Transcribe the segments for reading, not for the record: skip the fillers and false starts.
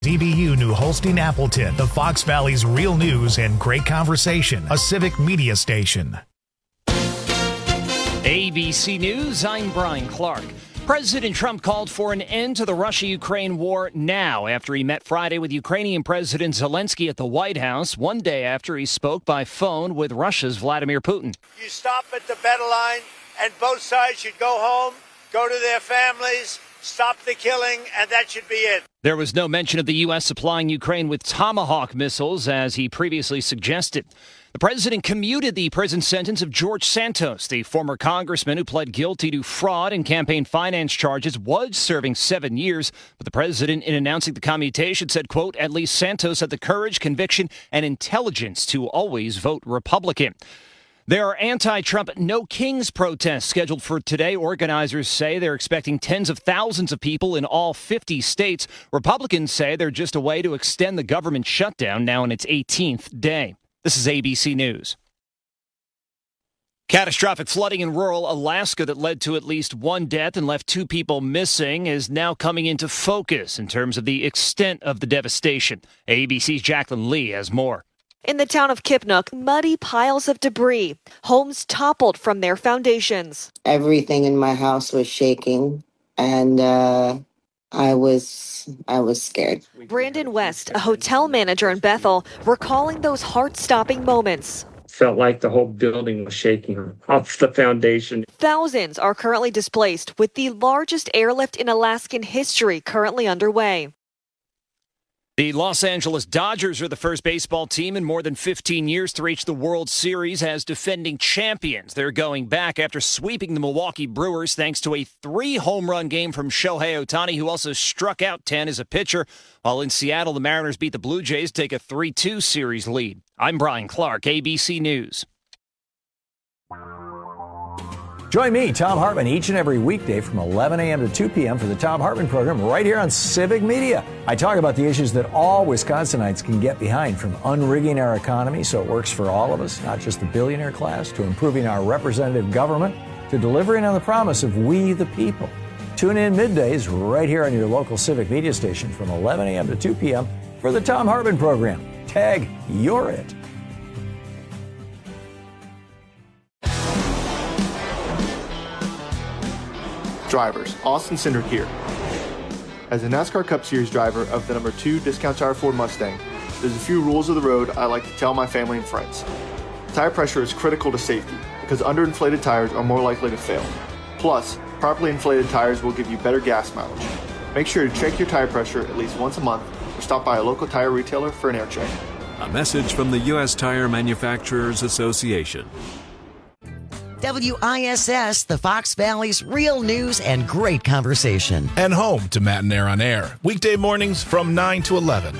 DBU New Holstein Appleton, the Fox Valley's real news and great conversation, a civic media station. ABC News, I'm Brian Clark. President Trump called for an end to the Russia-Ukraine war now after he met Friday with Ukrainian President Zelensky at the White House, one day after he spoke by phone with Russia's Vladimir Putin. You stop at the battle line and both sides should go home, go to their families, stop the killing, and that should be it. There was no mention of the U.S. supplying Ukraine with Tomahawk missiles, as he previously suggested. The president commuted the prison sentence of George Santos, the former congressman who pled guilty to fraud and campaign finance charges, was serving 7 years. But the president, in announcing the commutation, said, quote, at least Santos had the courage, conviction, and intelligence to always vote Republican. There are anti-Trump No Kings protests scheduled for today. Organizers say they're expecting tens of thousands of people in all 50 states. Republicans say they're just a way to extend the government shutdown now in its 18th day. This is ABC News. Catastrophic flooding in rural Alaska that led to at least one death and left 2 people missing is now coming into focus in terms of the extent of the devastation. ABC's Jacqueline Lee has more. In the town of Kipnuk, muddy piles of debris, homes toppled from their foundations. Everything in my house was shaking, and I was scared. Brandon West, a hotel manager in Bethel, recalling those heart-stopping moments. Felt like the whole building was shaking off the foundation. Thousands are currently displaced, with the largest airlift in Alaskan history currently underway. The Los Angeles Dodgers are the first baseball team in more than 15 years to reach the World Series as defending champions. They're going back after sweeping the Milwaukee Brewers thanks to a 3-home-run game from Shohei Ohtani, who also struck out 10 as a pitcher. While in Seattle, the Mariners beat the Blue Jays to take a 3-2 series lead. I'm Brian Clark, ABC News. Join me, Tom Hartman, each and every weekday from 11 a.m. to 2 p.m. for the Tom Hartman program right here on Civic Media. I talk about the issues that all Wisconsinites can get behind, from unrigging our economy so it works for all of us, not just the billionaire class, to improving our representative government, to delivering on the promise of we the people. Tune in middays right here on your local Civic Media station from 11 a.m. to 2 p.m. for the Tom Hartman program. Tag, you're it. Drivers, Austin Cindric here. As a NASCAR Cup Series driver of the number 2 Discount Tire Ford Mustang, there's a few rules of the road I like to tell my family and friends. Tire pressure is critical to safety because underinflated tires are more likely to fail. Plus, properly inflated tires will give you better gas mileage. Make sure to check your tire pressure at least once a month or stop by a local tire retailer for an air check. A message from the U.S. Tire Manufacturers Association. WISS, the Fox Valley's real news and great conversation. And home to Matt and Air on Air. Weekday mornings from 9 to 11.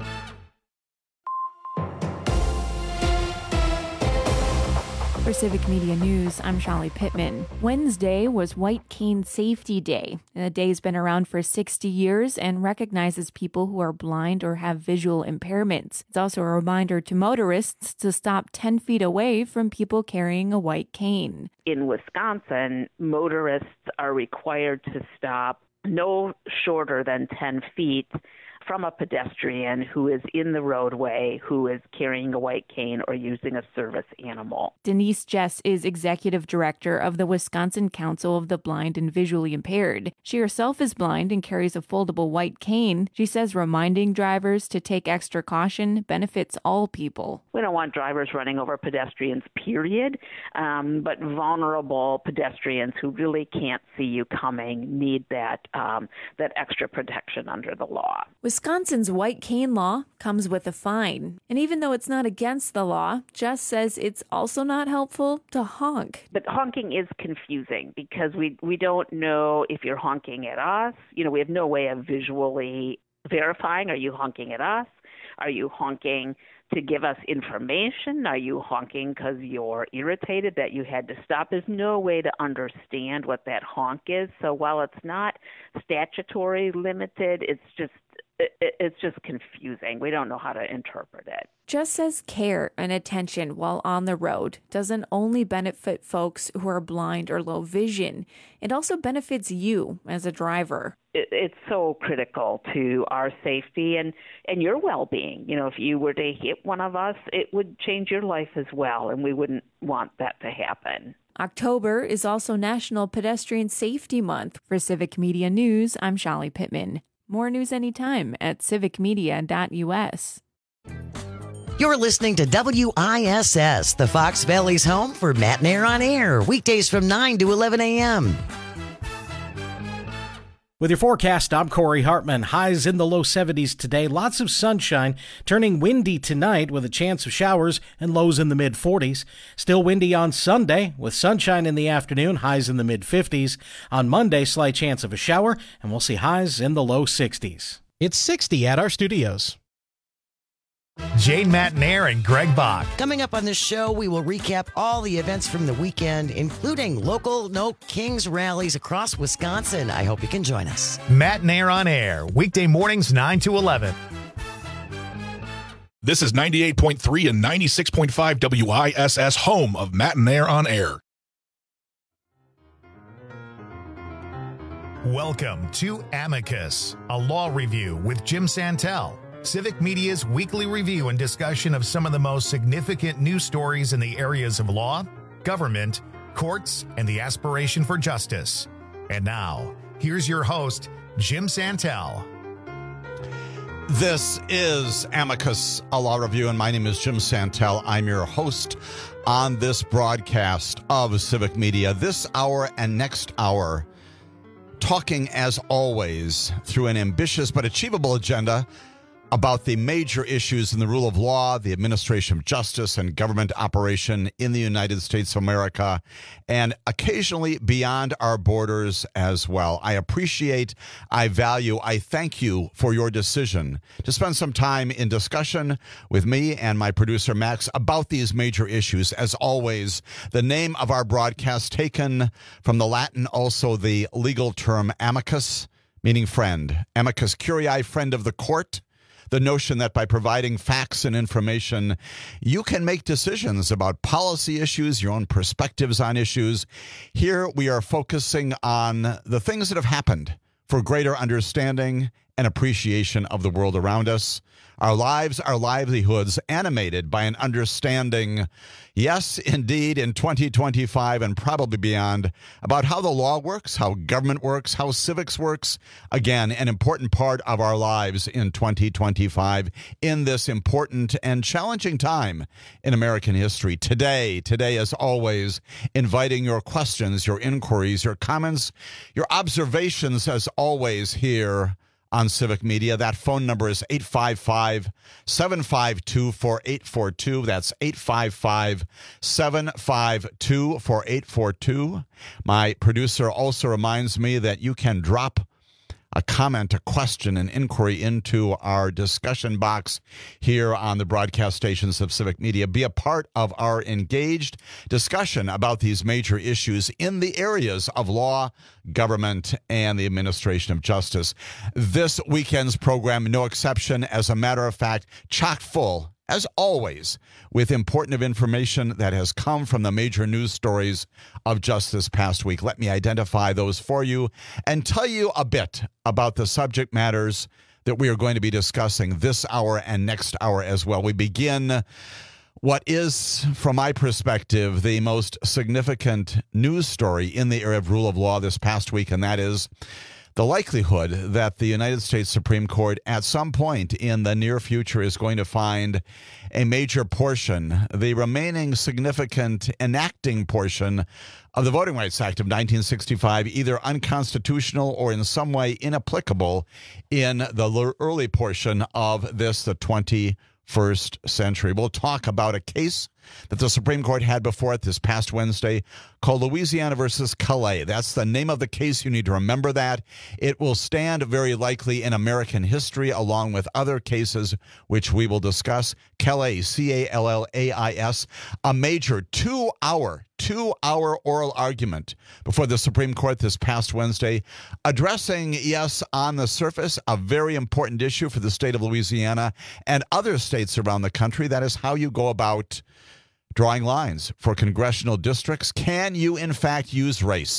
For Civic Media News, I'm Sholly Pittman. Wednesday was White Cane Safety Day. The day's been around for 60 years and recognizes people who are blind or have visual impairments. It's also a reminder to motorists to stop 10 feet away from people carrying a white cane. In Wisconsin, motorists are required to stop no shorter than 10 feet from a pedestrian who is in the roadway, who is carrying a white cane or using a service animal. Denise Jess is executive director of the Wisconsin Council of the Blind and Visually Impaired. She herself is blind and carries a foldable white cane. She says reminding drivers to take extra caution benefits all people. We don't want drivers running over pedestrians, period, but vulnerable pedestrians who really can't see you coming need that extra protection under the law. Wisconsin's white cane law comes with a fine. And even though it's not against the law, Jess says it's also not helpful to honk. But honking is confusing because we don't know if you're honking at us. You know, we have no way of visually verifying. Are you honking at us? Are you honking to give us information? Are you honking because you're irritated that you had to stop? There's no way to understand what that honk is. So while it's not statutory limited, it's just confusing. We don't know how to interpret it. Jess says care and attention while on the road doesn't only benefit folks who are blind or low vision. It also benefits you as a driver. it's so critical to our safety and your well-being. You know, if you were to hit one of us, it would change your life as well, and we wouldn't want that to happen. October is also National Pedestrian Safety Month. For Civic Media News, I'm Shali Pittman. More news anytime at civicmedia.us. You're listening to WISS, the Fox Valley's home for Matt and Air on Air, weekdays from 9 to 11 a.m. With your forecast, I'm Corey Hartman. Highs in the low 70s today. Lots of sunshine, turning windy tonight with a chance of showers and lows in the mid-40s. Still windy on Sunday with sunshine in the afternoon, highs in the mid-50s. On Monday, slight chance of a shower, and we'll see highs in the low 60s. It's 60 at our studios. Jane Matenaer and Greg Bach. Coming up on this show, we will recap all the events from the weekend, including local No Kings rallies across Wisconsin. I hope you can join us. Matenaer on Air, weekday mornings 9 to 11. This is 98.3 and 96.5 WISS, home of Matenaer on Air. Welcome to Amicus, a law review with Jim Santel. Civic Media's weekly review and discussion of some of the most significant news stories in the areas of law, government, courts, and the aspiration for justice. And now, here's your host, Jim Santel. This is Amicus, a law review, and my name is Jim Santel. I'm your host on this broadcast of Civic Media. This hour and next hour, talking as always through an ambitious but achievable agenda about the major issues in the rule of law, the administration of justice, and government operation in the United States of America, and occasionally beyond our borders as well. I appreciate, I value, I thank you for your decision to spend some time in discussion with me and my producer, Max, about these major issues. As always, the name of our broadcast taken from the Latin, also the legal term amicus, meaning friend. Amicus curiae, friend of the court. The notion that by providing facts and information, you can make decisions about policy issues, your own perspectives on issues. Here we are focusing on the things that have happened for greater understanding and appreciation of the world around us. Our lives, our livelihoods animated by an understanding, yes, indeed, in 2025 and probably beyond, about how the law works, how government works, how civics works. Again, an important part of our lives in 2025 in this important and challenging time in American history. Today, as always, inviting your questions, your inquiries, your comments, your observations, as always, here on Civic Media. That phone number is 855-752-4842. That's 855-752-4842. My producer also reminds me that you can drop a comment, a question, an inquiry into our discussion box here on the broadcast stations of Civic Media. Be a part of our engaged discussion about these major issues in the areas of law, government, and the administration of justice. This weekend's program, no exception, as a matter of fact, chock full, as always, with important information that has come from the major news stories of just this past week. Let me identify those for you and tell you a bit about the subject matters that we are going to be discussing this hour and next hour as well. We begin what is, from my perspective, the most significant news story in the area of rule of law this past week, and that is the likelihood that the United States Supreme Court at some point in the near future is going to find a major portion, the remaining significant enacting portion of the Voting Rights Act of 1965, either unconstitutional or in some way inapplicable in the early portion of this, the 21st century. We'll talk about a case that the Supreme Court had before it this past Wednesday called Louisiana versus Calais. That's the name of the case. You need to remember that. It will stand very likely in American history along with other cases which we will discuss. Calais, C-A-L-L-A-I-S, a major two-hour oral argument before the Supreme Court this past Wednesday, addressing, yes, on the surface, a very important issue for the state of Louisiana and other states around the country. That is how you go about drawing lines for congressional districts. Can you, in fact, use race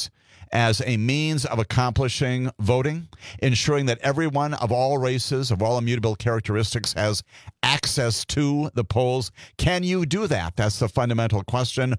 as a means of accomplishing voting, ensuring that everyone of all races, of all immutable characteristics, has access to the polls? Can you do that? That's the fundamental question.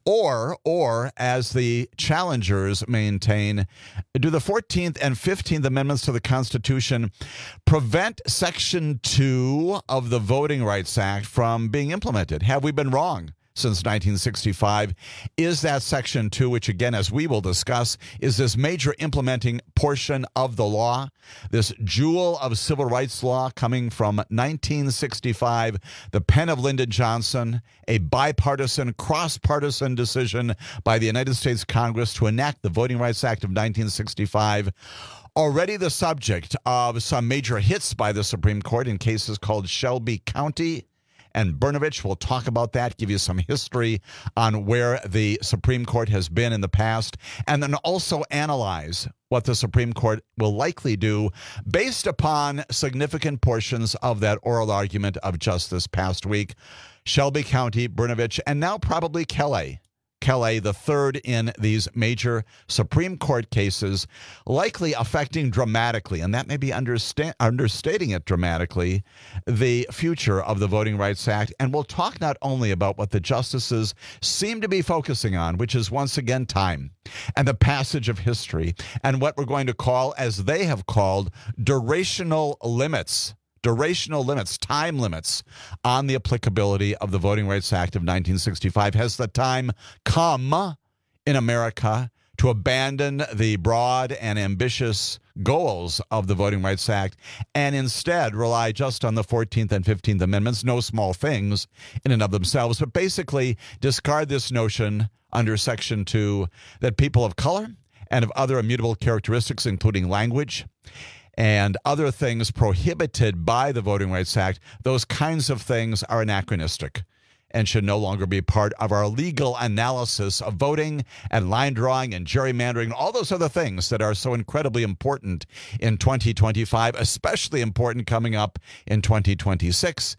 Or as the challengers maintain, do the 14th and 15th Amendments to the Constitution prevent Section 2 of the Voting Rights Act from being implemented? Have we been wrong since 1965? Is that Section 2, which again, as we will discuss, is this major implementing portion of the law, this jewel of civil rights law coming from 1965, the pen of Lyndon Johnson, a bipartisan, cross-partisan decision by the United States Congress to enact the Voting Rights Act of 1965, already the subject of some major hits by the Supreme Court in cases called Shelby County and Brnovich. We'll talk about that, give you some history on where the Supreme Court has been in the past, and then also analyze what the Supreme Court will likely do based upon significant portions of that oral argument of just this past week. Shelby County, Brnovich, and now probably Kelly, the third in these major Supreme Court cases, likely affecting dramatically, and that may be understating it dramatically, the future of the Voting Rights Act. And we'll talk not only about what the justices seem to be focusing on, which is once again time and the passage of history, and what we're going to call, as they have called, durational limits, time limits on the applicability of the Voting Rights Act of 1965. Has the time come in America to abandon the broad and ambitious goals of the Voting Rights Act and instead rely just on the 14th and 15th Amendments, no small things in and of themselves, but basically discard this notion under Section 2 that people of color and of other immutable characteristics, including language and other things prohibited by the Voting Rights Act, those kinds of things are anachronistic and should no longer be part of our legal analysis of voting and line drawing and gerrymandering, all those other things that are so incredibly important in 2025, especially important coming up in 2026,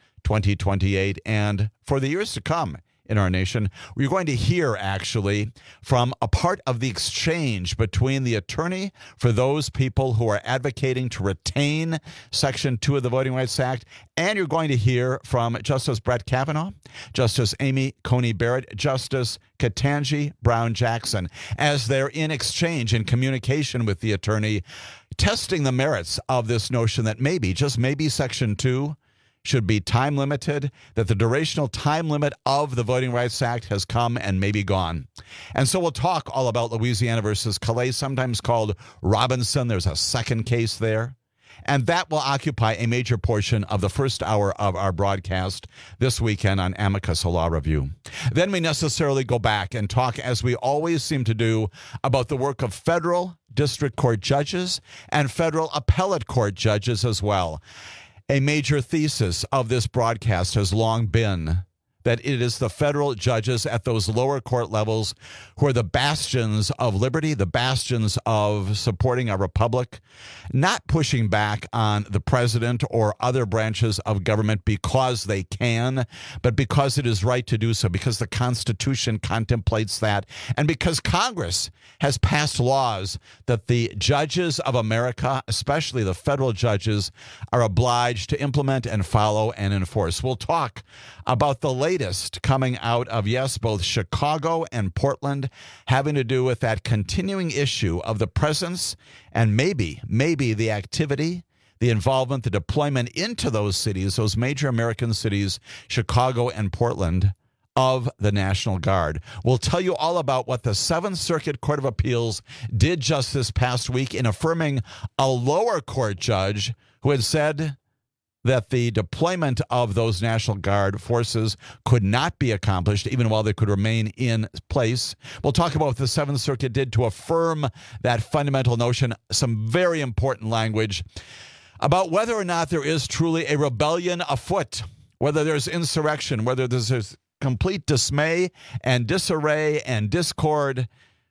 2028, and for the years to come in our nation. We're going to hear, actually, from a part of the exchange between the attorney for those people who are advocating to retain Section 2 of the Voting Rights Act, and you're going to hear from Justice Brett Kavanaugh, Justice Amy Coney Barrett, Justice Ketanji Brown Jackson, as they're in exchange, in communication with the attorney, testing the merits of this notion that maybe, just maybe, Section 2 should be time limited, that the durational time limit of the Voting Rights Act has come and may be gone. And so we'll talk all about Louisiana versus Calais, sometimes called Robinson. There's a second case there. And that will occupy a major portion of the first hour of our broadcast this weekend on Amicus, a Law Review. Then we necessarily go back and talk, as we always seem to do, about the work of federal district court judges and federal appellate court judges as well. A major thesis of this broadcast has long been that it is the federal judges at those lower court levels who are the bastions of liberty, the bastions of supporting our republic, not pushing back on the president or other branches of government because they can, but because it is right to do so, because the Constitution contemplates that, and because Congress has passed laws that the judges of America, especially the federal judges, are obliged to implement and follow and enforce. We'll talk about the latest coming out of, yes, both Chicago and Portland, having to do with that continuing issue of the presence and maybe the activity, the involvement, the deployment into those cities, those major American cities, Chicago and Portland, of the National Guard. We'll tell you all about what the Seventh Circuit Court of Appeals did just this past week in affirming a lower court judge who had said that the deployment of those National Guard forces could not be accomplished even while they could remain in place. We'll talk about what the Seventh Circuit did to affirm that fundamental notion, some very important language about whether or not there is truly a rebellion afoot, whether there's insurrection, whether there's complete dismay and disarray and discord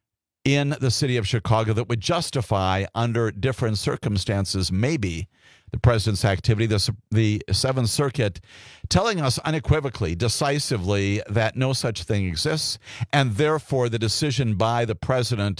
in the city of Chicago that would justify, under different circumstances, maybe the president's activity. The Seventh Circuit telling us unequivocally, decisively, that no such thing exists, and therefore the decision by the president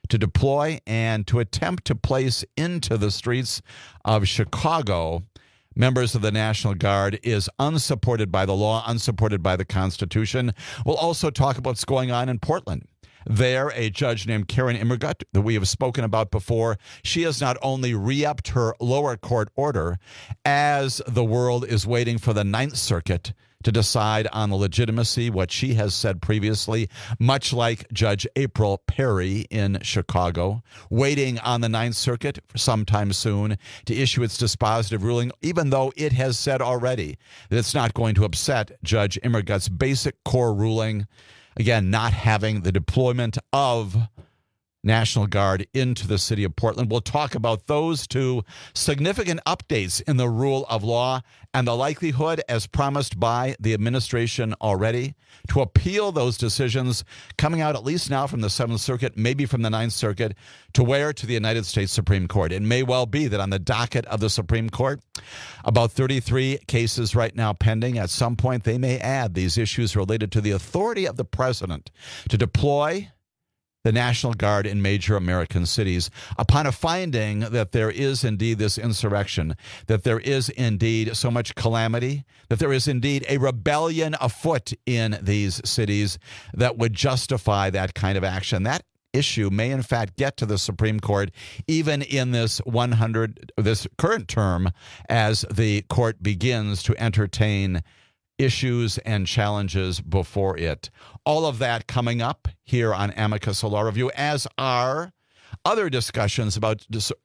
to deploy and to attempt to place into the streets of Chicago members of the National Guard is unsupported by the law, unsupported by the Constitution. We'll also talk about what's going on in Portland. There, a judge named Karen Immergut that we have spoken about before, she has not only re-upped her lower court order as the world is waiting for the Ninth Circuit to decide on the legitimacy, what she has said previously, much like Judge April Perry in Chicago, waiting on the Ninth Circuit for sometime soon to issue its dispositive ruling, even though it has said already that it's not going to upset Judge Immergut's basic core ruling. Again, not having the deployment of National Guard into the city of Portland. We'll talk about those two significant updates in the rule of law and the likelihood, as promised by the administration already, to appeal those decisions coming out at least now from the Seventh Circuit, maybe from the Ninth Circuit, to where? To the United States Supreme Court. It may well be that on the docket of the Supreme Court, about 33 cases right now pending. At some point, they may add these issues related to the authority of the president to deploy the National Guard in major American cities upon a finding that there is indeed this insurrection, that there is indeed so much calamity, that there is indeed a rebellion afoot in these cities that would justify that kind of action. That issue may in fact get to the Supreme Court even in this current term as the court begins to entertain issues and challenges before it. All of that coming up here on Amicus Law Review, as are other discussions about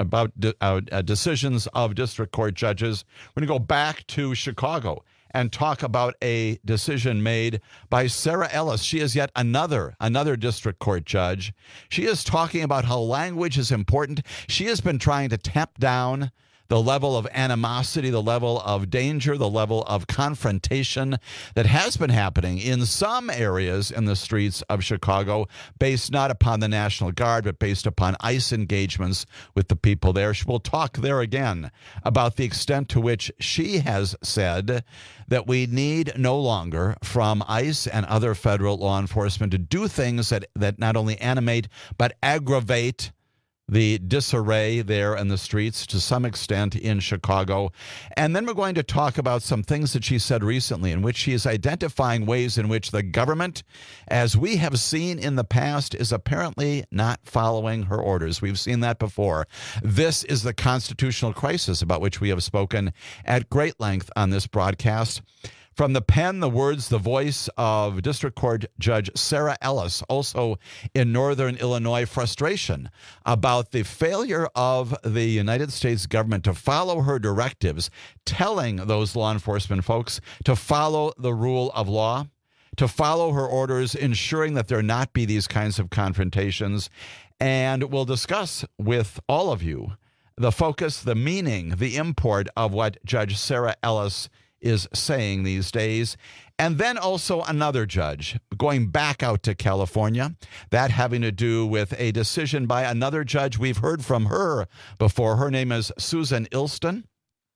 decisions of district court judges. We're going to go back to Chicago and talk about a decision made by Sarah Ellis. She is yet another district court judge. She is talking about how language is important. She has been trying to tamp down the level of animosity, the level of danger, the level of confrontation that has been happening in some areas in the streets of Chicago, based not upon the National Guard, but based upon ICE engagements with the people there. She will talk there again about the extent to which she has said that we need no longer from ICE and other federal law enforcement to do things that not only animate but aggravate the disarray there in the streets to some extent in Chicago. And then we're going to talk about some things that she said recently in which she is identifying ways in which the government, as we have seen in the past, is apparently not following her orders. We've seen that before. This is the constitutional crisis about which we have spoken at great length on this broadcast. From the pen, the words, the voice of District Court Judge Sarah Ellis, also in Northern Illinois, frustration about the failure of the United States government to follow her directives, telling those law enforcement folks to follow the rule of law, to follow her orders, ensuring that there not be these kinds of confrontations. And we'll discuss with all of you the focus, the meaning, the import of what Judge Sarah Ellis is saying these days. And then also another judge going back out to California, that having to do with a decision by another judge. We've heard from her before. Her name is Susan Ilston,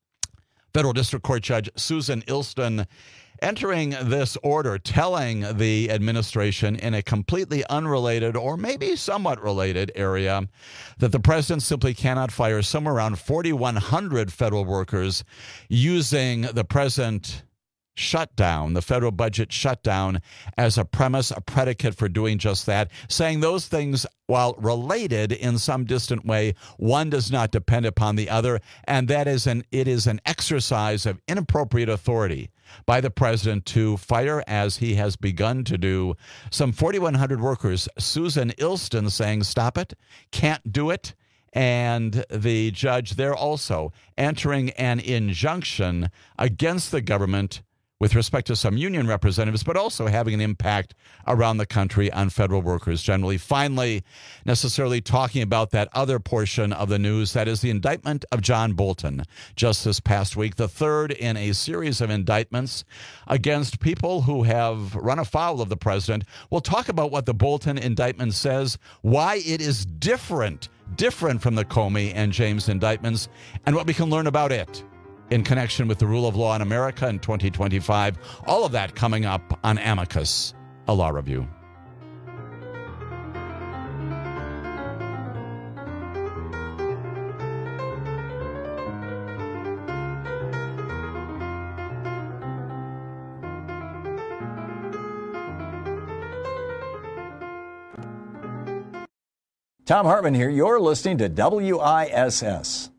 Federal District Court Judge Susan Ilston, entering this order, telling the administration in a completely unrelated or maybe somewhat related area that the president simply cannot fire somewhere around 4,100 federal workers using the present shutdown, the federal budget shutdown, as a premise, a predicate for doing just that, saying those things, while related in some distant way, one does not depend upon the other, and that is it is an exercise of inappropriate authority by the president to fire, as he has begun to do, some 4,100 workers. Susan Ilston saying, stop it, can't do it. And the judge there also entering an injunction against the government with respect to some union representatives, but also having an impact around the country on federal workers generally. Finally, necessarily talking about that other portion of the news, that is the indictment of John Bolton just this past week, the third in a series of indictments against people who have run afoul of the president. We'll talk about what the Bolton indictment says, why it is different from the Comey and James indictments, and what we can learn about it in connection with the rule of law in America in 2025. All of that coming up on Amicus, a law review. Tom Hartman here. You're listening to WISS.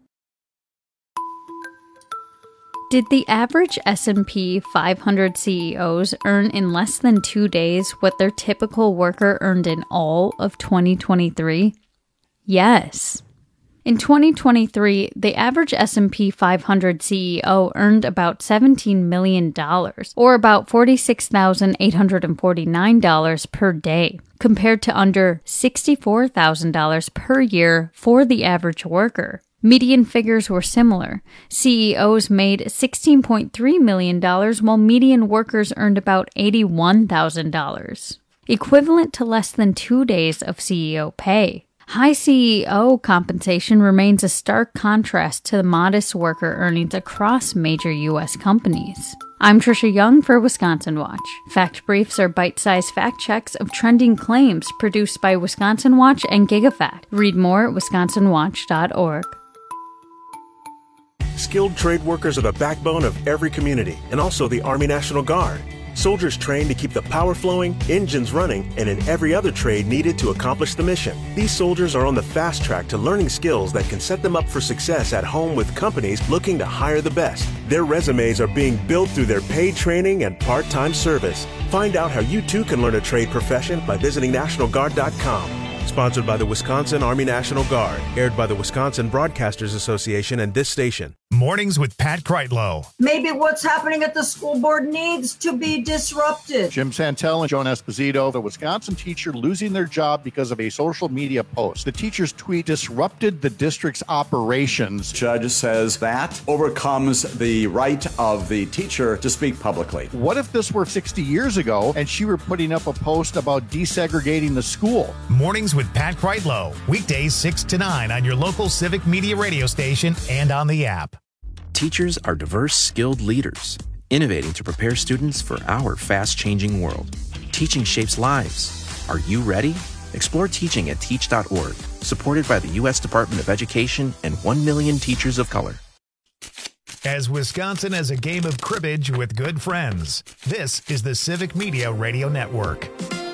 Did the average S&P 500 CEOs earn in less than 2 days what their typical worker earned in all of 2023? Yes. In 2023, the average S&P 500 CEO earned about $17 million, or about $46,849 per day, compared to under $64,000 per year for the average worker. Median figures were similar. CEOs made $16.3 million, while median workers earned about $81,000, equivalent to less than 2 days of CEO pay. High CEO compensation remains a stark contrast to the modest worker earnings across major U.S. companies. I'm Trisha Young for Wisconsin Watch. Fact Briefs are bite-sized fact checks of trending claims produced by Wisconsin Watch and GigaFact. Read more at wisconsinwatch.org. Skilled trade workers are the backbone of every community, and also the Army National Guard. Soldiers trained to keep the power flowing, engines running, and in every other trade needed to accomplish the mission. These soldiers are on the fast track to learning skills that can set them up for success at home with companies looking to hire the best. Their resumes are being built through their paid training and part-time service. Find out how you too can learn a trade profession by visiting NationalGuard.com. Sponsored by the Wisconsin Army National Guard. Aired by the Wisconsin Broadcasters Association and this station. Mornings with Pat Kreitlow. Maybe what's happening at the school board needs to be disrupted. Jim Santel and Joan Esposito, the Wisconsin teacher losing their job because of a social media post. The teacher's tweet disrupted the district's operations. Judge says that overcomes the right of the teacher to speak publicly. What if this were 60 years ago and she were putting up a post about desegregating the school? Mornings with Pat Kreitlow. Weekdays 6 to 9 on your local Civic Media radio station and on the app. Teachers are diverse, skilled leaders, innovating to prepare students for our fast-changing world. Teaching shapes lives. Are you ready? Explore teaching at teach.org, supported by the U.S. Department of Education and 1 million teachers of color. As Wisconsin has a game of cribbage with good friends, this is the Civic Media Radio Network.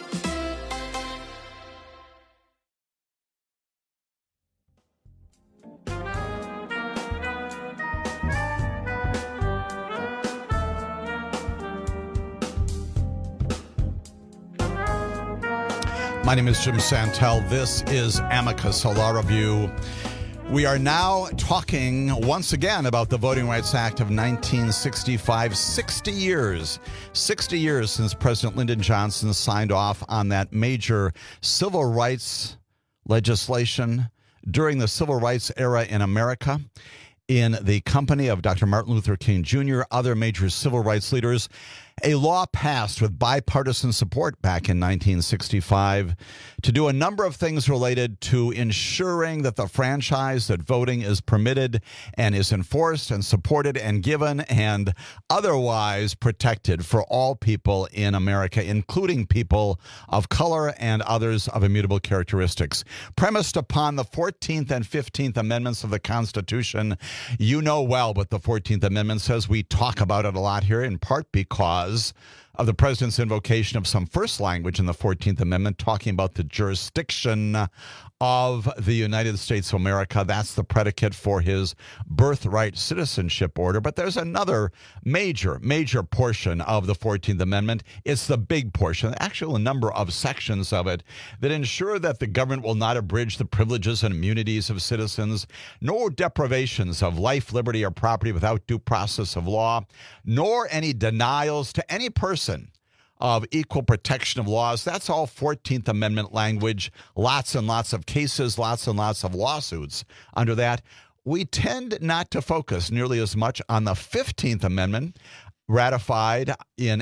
My name is Jim Santel. This is Amicus, a law review. We are now talking once again about the Voting Rights Act of 1965. 60 years since President Lyndon Johnson signed off on that major civil rights legislation during the civil rights era in America. In the company of Dr. Martin Luther King Jr., other major civil rights leaders, a law passed with bipartisan support back in 1965 to do a number of things related to ensuring that the franchise, that voting is permitted and is enforced and supported and given and otherwise protected for all people in America, including people of color and others of immutable characteristics. Premised upon the 14th and 15th Amendments of the Constitution, you know well what the 14th Amendment says. We talk about it a lot here, in part because of the president's invocation of some first language in the 14th Amendment, talking about the jurisdiction of the United States of America. That's the predicate for his birthright citizenship order. But there's another major portion of the 14th Amendment. It's the big portion, actually a number of sections of it that ensure that the government will not abridge the privileges and immunities of citizens, nor deprivations of life, liberty, or property without due process of law, nor any denials to any person of equal protection of laws. That's all 14th Amendment language. Lots and lots of cases, lots and lots of lawsuits under that. We tend not to focus nearly as much on the 15th Amendment, ratified in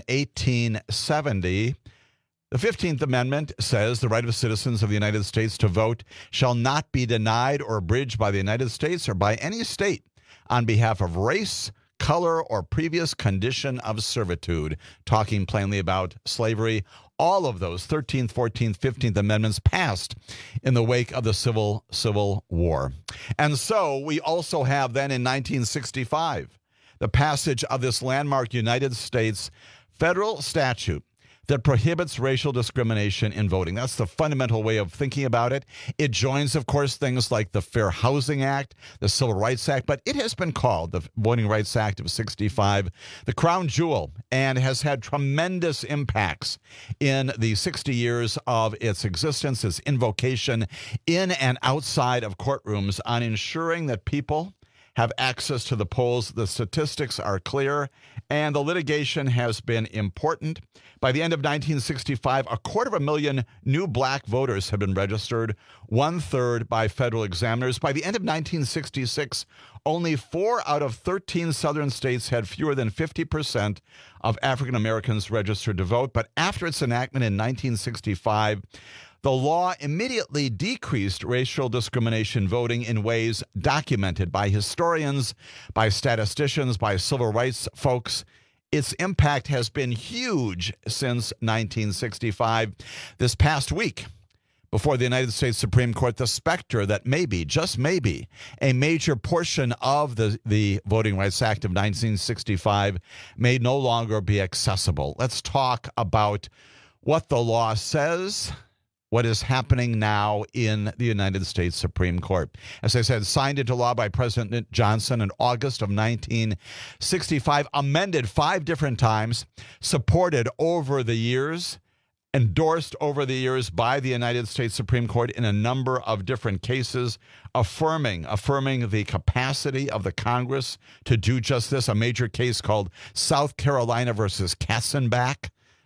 1870. The 15th Amendment says the right of citizens of the United States to vote shall not be denied or abridged by the United States or by any state on behalf of race, color, or previous condition of servitude, talking plainly about slavery. All of those 13th, 14th, 15th Amendments passed in the wake of the Civil War. And so we also have then in 1965 the passage of this landmark United States federal statute that prohibits racial discrimination in voting. That's the fundamental way of thinking about it. It joins, of course, things like the Fair Housing Act, the Civil Rights Act, but it has been called, the Voting Rights Act of 65, the crown jewel, and has had tremendous impacts in the 60 years of its existence, its invocation in and outside of courtrooms on ensuring that people have access to the polls. The statistics are clear, and the litigation has been important. By the end of 1965, 250,000 new black voters had been registered, 1/3 by federal examiners. By the end of 1966, only 4 out of 13 southern states had fewer than 50% of African Americans registered to vote. But after its enactment in 1965, the law immediately decreased racial discrimination voting in ways documented by historians, by statisticians, by civil rights folks. Its impact has been huge since 1965. This past week, before the United States Supreme Court, the specter that maybe, just maybe, a major portion of the Voting Rights Act of 1965 may no longer be accessible. Let's talk about what the law says, what is happening now in the United States Supreme Court. As I said, signed into law by President Johnson in August of 1965, amended 5 different times, supported over the years, endorsed over the years by the United States Supreme Court in a number of different cases, affirming the capacity of the Congress to do just this. A major case called South Carolina versus Katzenbach,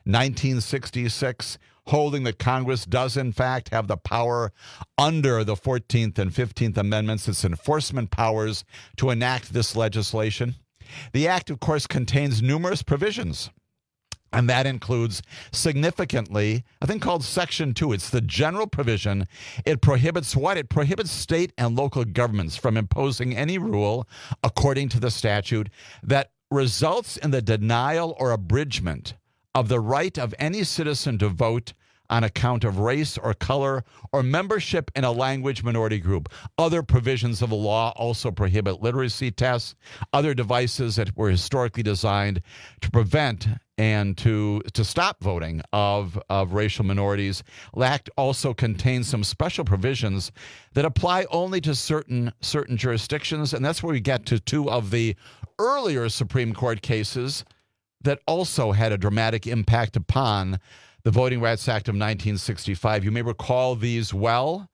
1966, holding that Congress does, in fact, have the power under the 14th and 15th Amendments, its enforcement powers, to enact this legislation. The act, of course, contains numerous provisions, and that includes significantly a thing called Section 2. It's the general provision. It prohibits what? It prohibits state and local governments from imposing any rule, according to the statute, that results in the denial or abridgment of the right of any citizen to vote on account of race or color or membership in a language minority group. Other provisions of the law also prohibit literacy tests, other devices that were historically designed to prevent and to stop voting of racial minorities. The Act also contains some special provisions that apply only to certain jurisdictions, and that's where we get to 2 of the earlier Supreme Court cases that also had a dramatic impact upon the Voting Rights Act of 1965. You may recall these well.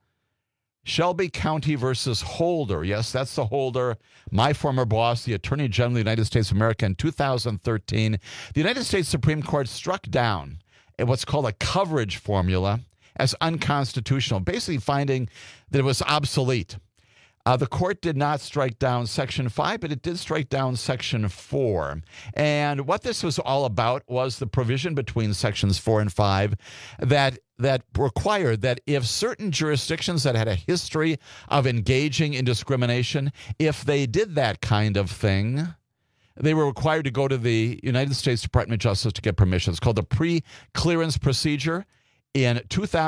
Shelby County versus Holder. Yes, that's the Holder. My former boss, the Attorney General of the United States of America, in 2013, the United States Supreme Court struck down what's called a coverage formula as unconstitutional, basically finding that it was obsolete. The court did not strike down Section 5, but it did strike down Section 4. And what this was all about was the provision between Sections 4 and 5 that required that if certain jurisdictions that had a history of engaging in discrimination, if they did that kind of thing, they were required to go to the United States Department of Justice to get permission. It's called the pre-clearance procedure. In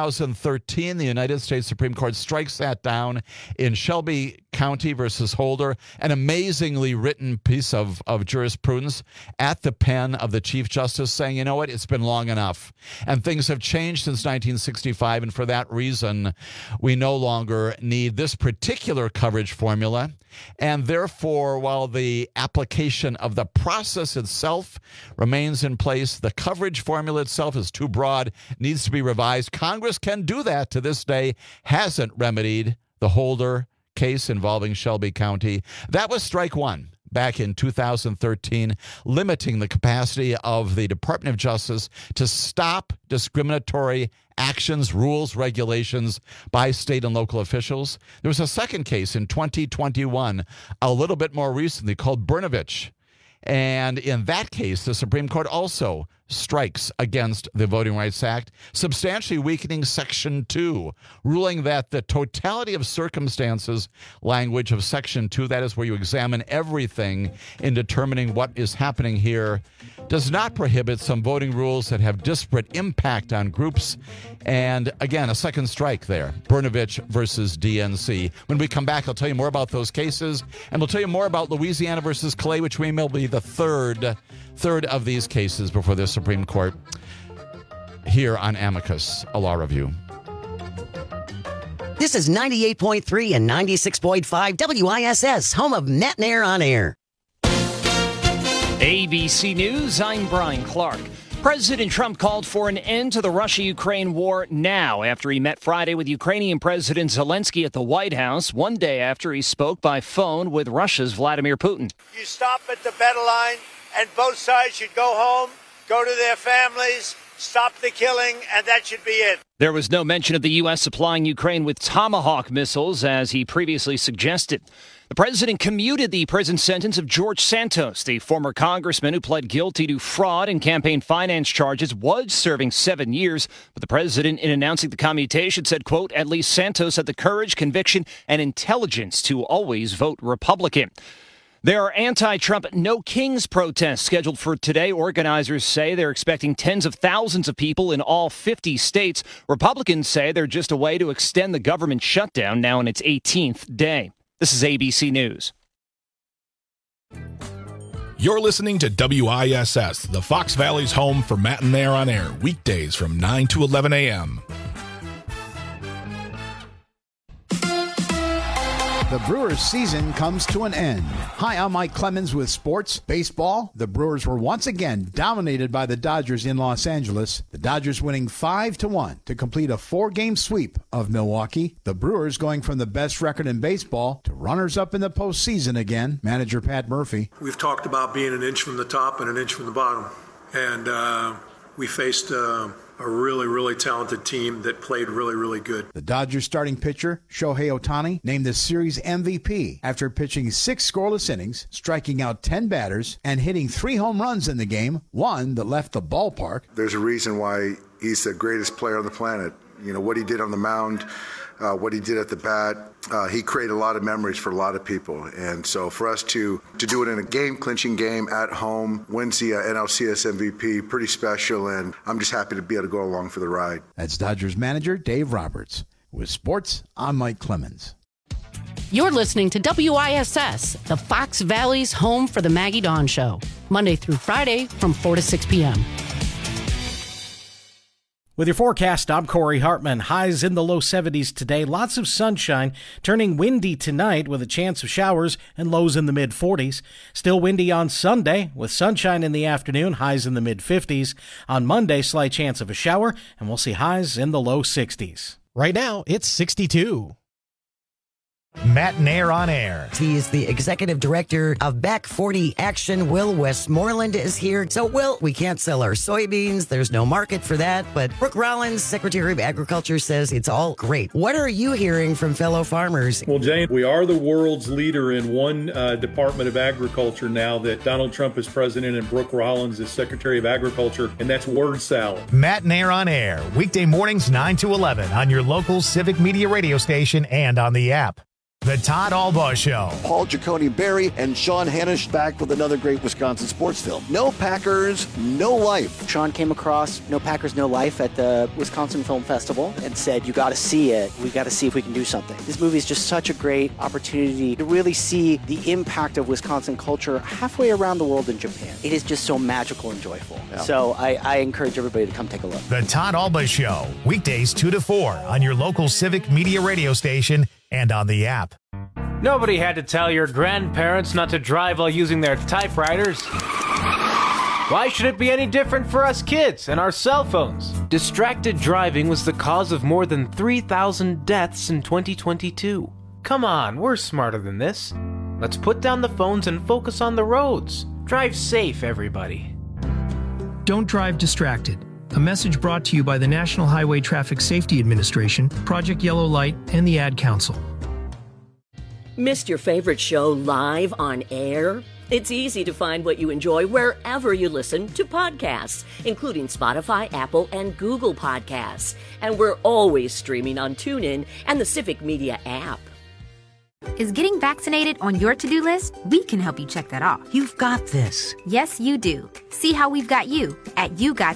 2013, the United States Supreme Court strikes that down in Shelby County versus Holder, an amazingly written piece of jurisprudence at the pen of the Chief Justice saying, you know what, it's been long enough. And things have changed since 1965, and for that reason, we no longer need this particular coverage formula. And therefore, while the application of the process itself remains in place, the coverage formula itself is too broad, needs to be revised. Congress can do that to this day, hasn't remedied the Holder case involving Shelby County. That was strike 1 back in 2013, limiting the capacity of the Department of Justice to stop discriminatory actions, rules, regulations by state and local officials. There was a second case in 2021, a little bit more recently, called Brnovich. And in that case, the Supreme Court also strikes against the Voting Rights Act, substantially weakening Section 2, ruling that the totality of circumstances language of Section 2, that is where you examine everything in determining what is happening here, does not prohibit some voting rules that have disparate impact on groups. And again, a second strike there, Brnovich versus DNC. When we come back, I'll tell you more about those cases, and we'll tell you more about Louisiana versus Clay, which may be the third of these cases before the Supreme Court. here on Amicus, a law review. This is 98.3 and 96.5 WISS, home of Matt and Air on Air. ABC News, I'm Brian Clark. President Trump called for an end to the Russia-Ukraine war now after he met Friday with Ukrainian President Zelensky at the White House, one day after he spoke by phone with Russia's Vladimir Putin. You stop at the battle line, and both sides should go home, go to their families, stop the killing, and that should be it. There was no mention of the U.S. supplying Ukraine with Tomahawk missiles, as he previously suggested. The president commuted the prison sentence of George Santos, the former congressman who pled guilty to fraud and campaign finance charges, was serving 7 years. But the president, in announcing the commutation, said, quote, at least Santos had the courage, conviction, and intelligence to always vote Republican. There are anti-Trump No Kings protests scheduled for today. Organizers say they're expecting tens of thousands of people in all 50 states. Republicans say they're just a way to extend the government shutdown now in its 18th day. This is ABC News. You're listening to WISS, the Fox Valley's home for Matt and Air on Air, weekdays from 9 to 11 a.m. The Brewers season comes to an end. Hi, I'm Mike Clemens with Sports Baseball. The Brewers were once again dominated by the Dodgers in Los Angeles. The Dodgers winning 5-1 to complete a 4-game sweep of Milwaukee. The Brewers going from the best record in baseball to runners-up in the postseason again. Manager Pat Murphy. We've talked about being an inch from the top and an inch from the bottom. And we faced a really, really talented team that played really, really good. The Dodgers starting pitcher, Shohei Ohtani, named the series MVP after pitching 6 scoreless innings, striking out 10 batters, and hitting 3 home runs in the game, one that left the ballpark. There's a reason why he's the greatest player on the planet. You know, what he did on the mound, what he did at the bat, he created a lot of memories for a lot of people. And so for us to do it in a game-clinching game at home, wins the NLCS MVP, pretty special, and I'm just happy to be able to go along for the ride. That's Dodgers manager Dave Roberts. With sports, I'm Mike Clemens. You're listening to WISS, the Fox Valley's home for the Maggie Dawn Show, Monday through Friday from 4 to 6 p.m. With your forecast, I'm Corey Hartman. Highs in the low 70s today. Lots of sunshine, turning windy tonight with a chance of showers and lows in the mid-40s. Still windy on Sunday with sunshine in the afternoon, highs in the mid-50s. On Monday, slight chance of a shower, and we'll see highs in the low 60s. Right now, it's 62. Matt and Air on Air. He is the executive director of Back 40 Action. Will Westmoreland is here. So, Will, we can't sell our soybeans. There's no market for that. But Brooke Rollins, Secretary of Agriculture, says it's all great. What are you hearing from fellow farmers? Well, Jane, we are the world's leader in one Department of Agriculture now that Donald Trump is president and Brooke Rollins is Secretary of Agriculture, and that's word salad. Matt and Air on Air, weekday mornings 9 to 11 on your local Civic Media radio station and on the app. The Todd Albaugh Show. Paul Giacone Barry and Sean Hannish back with another great Wisconsin sports film. No Packers, No Life. Sean came across No Packers, No Life at the Wisconsin Film Festival and said, you got to see it. We got to see if we can do something. This movie is just such a great opportunity to really see the impact of Wisconsin culture halfway around the world in Japan. It is just so magical and joyful. Yeah. So I encourage everybody to come take a look. The Todd Albaugh Show, weekdays 2 to 4 on your local Civic Media radio station and on the app. Nobody had to tell your grandparents not to drive while using their typewriters. Why should it be any different for us kids and our cell phones? Distracted driving was the cause of more than 3,000 deaths in 2022. Come on, we're smarter than this. Let's put down the phones and focus on the roads. Drive safe, everybody. Don't drive distracted. A message brought to you by the National Highway Traffic Safety Administration, Project Yellow Light, and the Ad Council. Missed your favorite show live on air? It's easy to find what you enjoy wherever you listen to podcasts, including Spotify, Apple, and Google Podcasts. And we're always streaming on TuneIn and the Civic Media app. Is getting vaccinated on your to-do list? We can help you check that off. You've got this. Yes, you do. See how we've got you at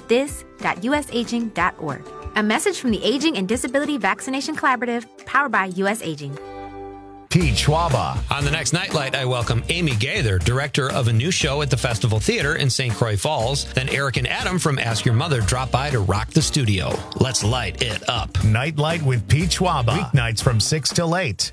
yougotthis.usaging.org. A message from the Aging and Disability Vaccination Collaborative, powered by US Aging. Pete Schwaba. On the next Nightlight, I welcome Amy Gaither, director of a new show at the Festival Theater in St. Croix Falls. Then Eric and Adam from Ask Your Mother drop by to rock the studio. Let's light it up. Nightlight with Pete Schwaba. Weeknights from 6 till 8.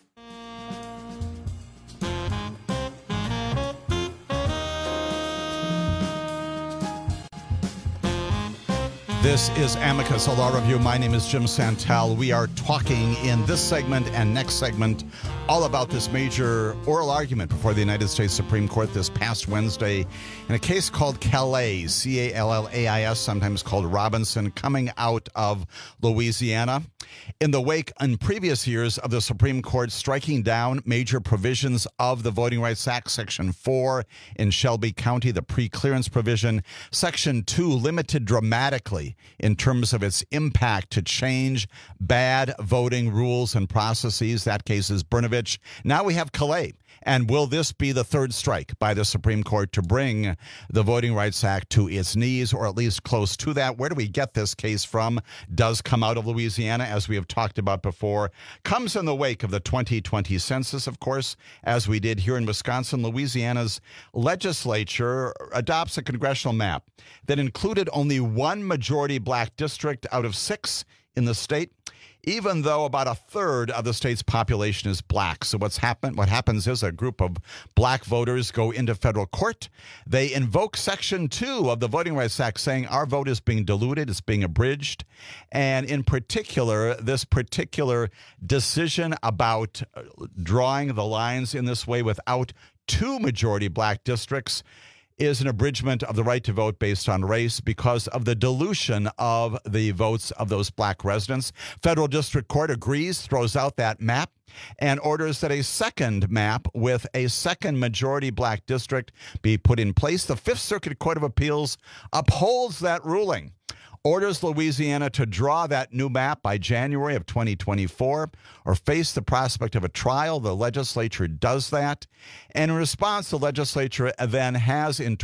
This is Amicus, a law review. My name is Jim Santel. We are talking in this segment and next segment all about this major oral argument before the United States Supreme Court this past Wednesday in a case called Callais, C-A-L-L-A-I-S, sometimes called Robinson, coming out of Louisiana. In the wake in previous years of the Supreme Court striking down major provisions of the Voting Rights Act, Section 4 in Shelby County, the pre-clearance provision, Section 2 limited dramatically in terms of its impact to change bad voting rules and processes. That case is Brnovich. Now we have Callais. And will this be the third strike by the Supreme Court to bring the Voting Rights Act to its knees, or at least close to that? Where do we get this case from? Does come out of Louisiana, as we have talked about before. Comes in the wake of the 2020 census, of course, as we did here in Wisconsin. Louisiana's legislature adopts a congressional map that included only one majority black district out of 6 in the state, even though about a third of the state's population is black. So what happens is a group of black voters go into federal court. They invoke Section 2 of the Voting Rights Act, saying our vote is being diluted, it's being abridged. And in particular, this particular decision about drawing the lines in this way without 2 majority black districts is an abridgment of the right to vote based on race because of the dilution of the votes of those black residents. Federal District Court agrees, throws out that map, and orders that a second map with a second majority black district be put in place. The Fifth Circuit Court of Appeals upholds that ruling, orders Louisiana to draw that new map by January of 2024 or face the prospect of a trial. The legislature does that. And in response, the legislature then has in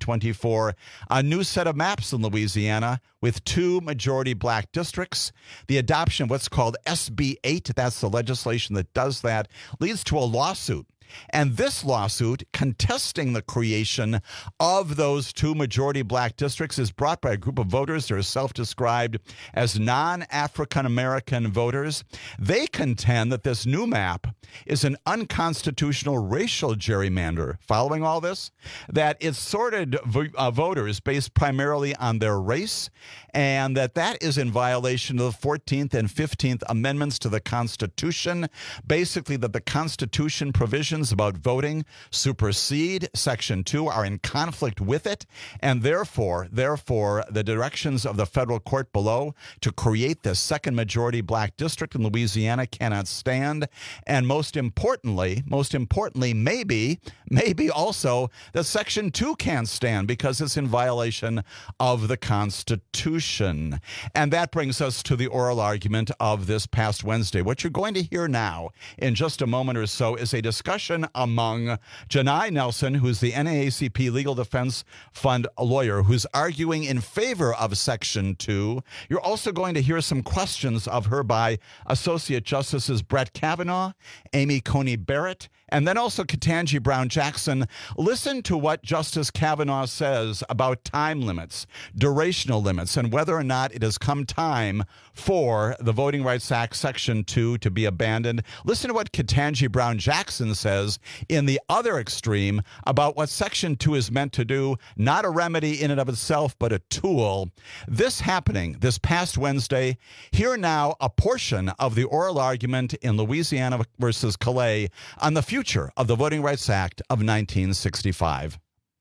2024 a new set of maps in Louisiana with 2 majority black districts. The adoption of what's called SB 8, that's the legislation that does that, leads to a lawsuit. And this lawsuit contesting the creation of those 2 majority black districts is brought by a group of voters that are self-described as non-African American voters. They contend that this new map is an unconstitutional racial gerrymander. Following all this, that it sorted voters based primarily on their race, and that is in violation of the 14th and 15th Amendments to the Constitution. Basically, that the Constitution provisions about voting supersede Section 2, are in conflict with it, and therefore, the directions of the federal court below to create this second majority black district in Louisiana cannot stand. And most importantly, maybe also that Section 2 can't stand because it's in violation of the Constitution. And that brings us to the oral argument of this past Wednesday. What you're going to hear now in just a moment or so is a discussion among Janai Nelson, who's the NAACP Legal Defense Fund lawyer, who's arguing in favor of Section 2. You're also going to hear some questions of her by Associate Justices Brett Kavanaugh, Amy Coney Barrett, and then also Ketanji Brown Jackson. Listen to what Justice Kavanaugh says about time limits, durational limits, and whether or not it has come time for the Voting Rights Act Section 2 to be abandoned. Listen to what Ketanji Brown Jackson says in the other extreme about what Section 2 is meant to do, not a remedy in and of itself, but a tool. This happening this past Wednesday. Here now a portion of the oral argument in Louisiana versus Callais on the future of the Voting Rights Act of 1965.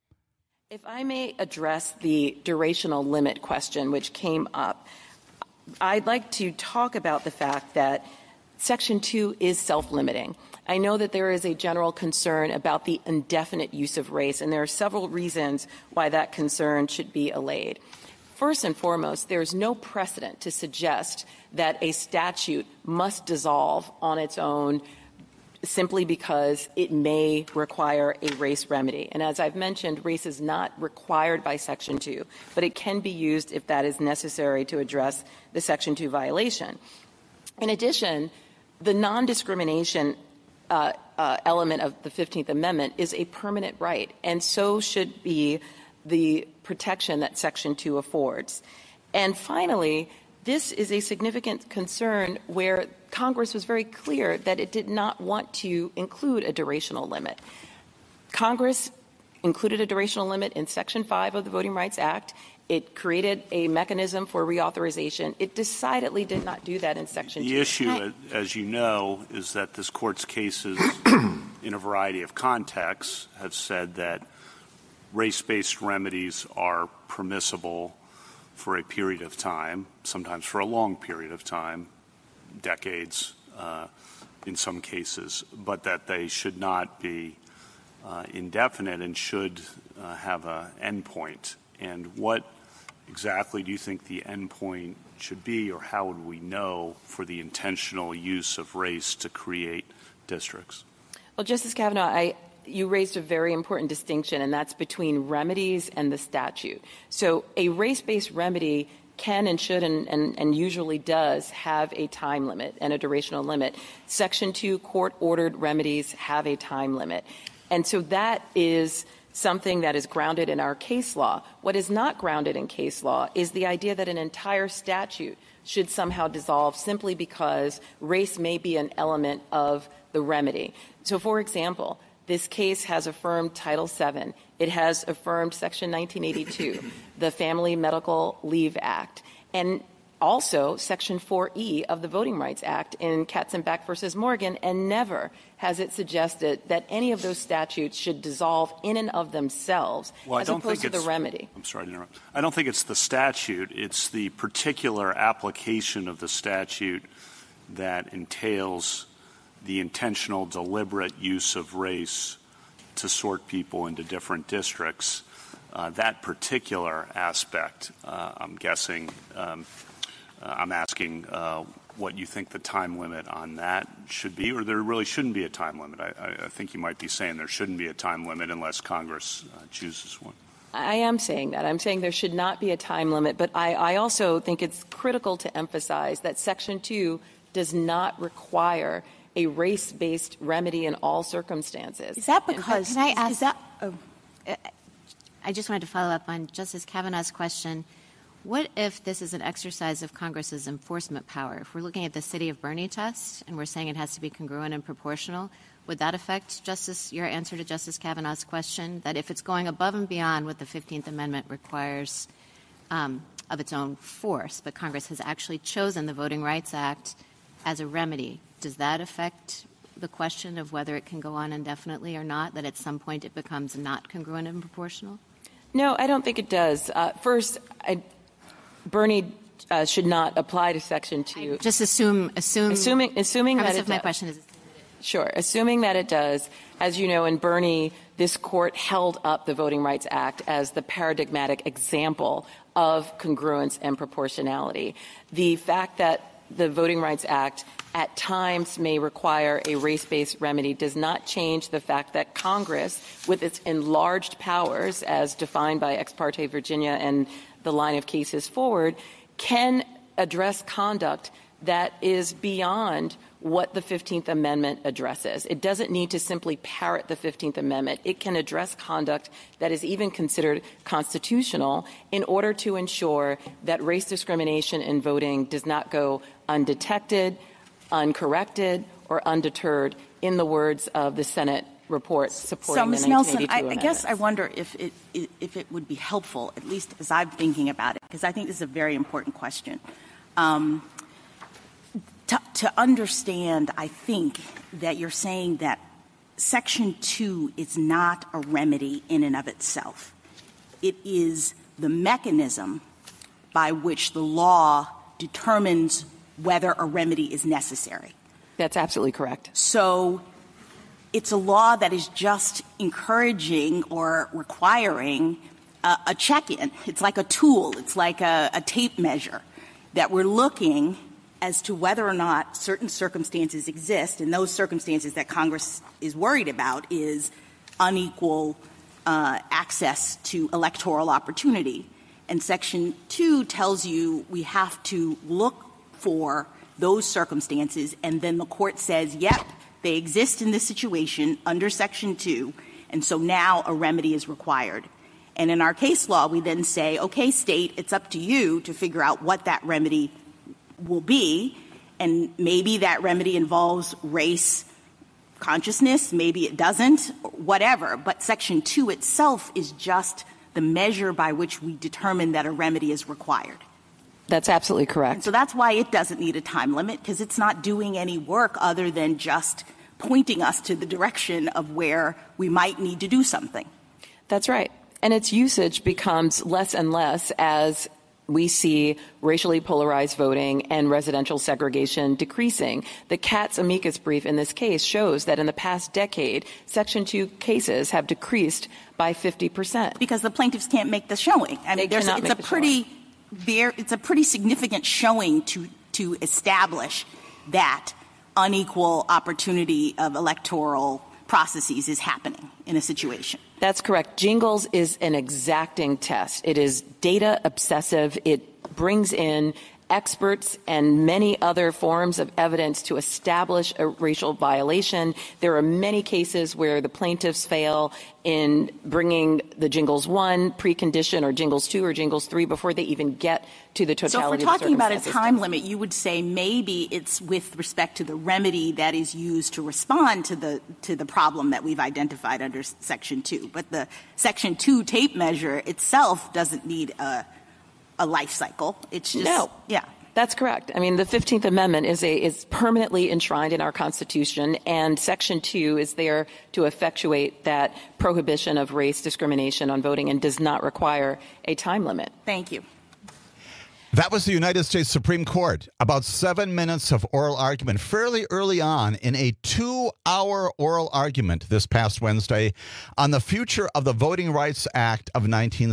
If I may address the durational limit question which came up, I'd like to talk about the fact that Section 2 is self-limiting. I know that there is a general concern about the indefinite use of race, and there are several reasons why that concern should be allayed. First and foremost, there is no precedent to suggest that a statute must dissolve on its own simply because it may require a race remedy. And as I've mentioned, race is not required by Section 2, but it can be used if that is necessary to address the Section 2 violation. In addition, the non-discrimination element of the 15th Amendment is a permanent right, and so should be the protection that Section 2 affords. And finally, this is a significant concern where Congress was very clear that it did not want to include a durational limit. Congress included a durational limit in Section 5 of the Voting Rights Act. It created a mechanism for reauthorization. It decidedly did not do that in Section 2. The issue, as you know, is that this Court's cases in a variety of contexts have said that race-based remedies are permissible for a period of time, sometimes for a long period of time, decades in some cases, but that they should not be indefinite and should have an endpoint. And what exactly do you think the endpoint should be, or how would we know for the intentional use of race to create districts? Well, Justice Kavanaugh, you raised a very important distinction, and that's between remedies and the statute. So a race-based remedy can and should and usually does have a time limit and a durational limit. Section 2 court-ordered remedies have a time limit. And so that is something that is grounded in our case law. What is not grounded in case law is the idea that an entire statute should somehow dissolve simply because race may be an element of the remedy. So, for example, this case has affirmed Title VII. It has affirmed Section 1982, the Family Medical Leave Act, and also Section 4E of the Voting Rights Act in Katzenbach versus Morgan, and never has it suggested that any of those statutes should dissolve in and of themselves as opposed to the remedy. I'm sorry to interrupt. I don't think it's the statute. It's the particular application of the statute that entails the intentional, deliberate use of race to sort people into different districts. That particular aspect, I'm guessing, I'm asking what you think the time limit on that should be, or there really shouldn't be a time limit. I think you might be saying there shouldn't be a time limit unless Congress chooses one. I am saying that. I'm saying there should not be a time limit, but I also think it's critical to emphasize that Section 2 does not require a race-based remedy in all circumstances. Is that because... Can I ask... Is that, I just wanted to follow up on Justice Kavanaugh's question. What if this is an exercise of Congress's enforcement power? If we're looking at the City of Bernie test and we're saying it has to be congruent and proportional, would that affect, Justice, your answer to Justice Kavanaugh's question, that if it's going above and beyond what the 15th Amendment requires of its own force, but Congress has actually chosen the Voting Rights Act as a remedy, does that affect the question of whether it can go on indefinitely or not, that at some point it becomes not congruent and proportional? No, I don't think it does. First, Bernie should not apply to Section 2. Just assuming that it my does. Question is. Sure. Assuming that it does, as you know, in Bernie, this court held up the Voting Rights Act as the paradigmatic example of congruence and proportionality. The fact that the Voting Rights Act at times may require a race-based remedy does not change the fact that Congress, with its enlarged powers as defined by Ex parte Virginia and the line of cases forward, can address conduct that is beyond what the 15th Amendment addresses. It doesn't need to simply parrot the 15th Amendment. It can address conduct that is even considered constitutional in order to ensure that race discrimination in voting does not go undetected, uncorrected, or undeterred, in the words of the Senate report supporting the 1982 Nelson, I guess I wonder if it would be helpful, at least as I'm thinking about it, because I think this is a very important question. To understand, I think, that you're saying that Section 2 is not a remedy in and of itself. It is the mechanism by which the law determines whether a remedy is necessary. That's absolutely correct. So it's a law that is just encouraging or requiring a check-in. It's like a tool. It's like a tape measure that we're looking as to whether or not certain circumstances exist, and those circumstances that Congress is worried about is unequal access to electoral opportunity. And Section 2 tells you we have to look for those circumstances, and then the court says, yep, They exist in this situation under Section 2, and so now a remedy is required. And in our case law, we then say, okay, state, it's up to you to figure out what that remedy will be, and maybe that remedy involves race consciousness, maybe it doesn't, whatever. But Section 2 itself is just the measure by which we determine that a remedy is required. That's absolutely correct. And so that's why it doesn't need a time limit, because it's not doing any work other than just pointing us to the direction of where we might need to do something. That's right. And its usage becomes less and less as we see racially polarized voting and residential segregation decreasing. The Katz amicus brief in this case shows that in the past decade, Section 2 cases have decreased by 50%. Because the plaintiffs can't make the showing. I mean, it's a pretty significant showing to establish that unequal opportunity of electoral processes is happening in a situation. That's correct. Jingles is an exacting test. It is data obsessive. It brings in experts and many other forms of evidence to establish a racial violation. There are many cases where the plaintiffs fail in bringing the Jingles 1 precondition or Jingles 2 or Jingles 3 before they even get to the totality of the circumstances. So if we're talking about a time limit, you would say maybe it's with respect to the remedy that is used to respond to the problem that we've identified under Section 2. But the Section 2 tape measure itself doesn't need a life cycle. It's just no. Yeah. That's correct. I mean, the 15th Amendment is permanently enshrined in our Constitution, and Section 2 is there to effectuate that prohibition of race discrimination on voting and does not require a time limit. Thank you. That was the United States Supreme Court. About 7 minutes of oral argument fairly early on in a 2-hour oral argument this past Wednesday on the future of the Voting Rights Act of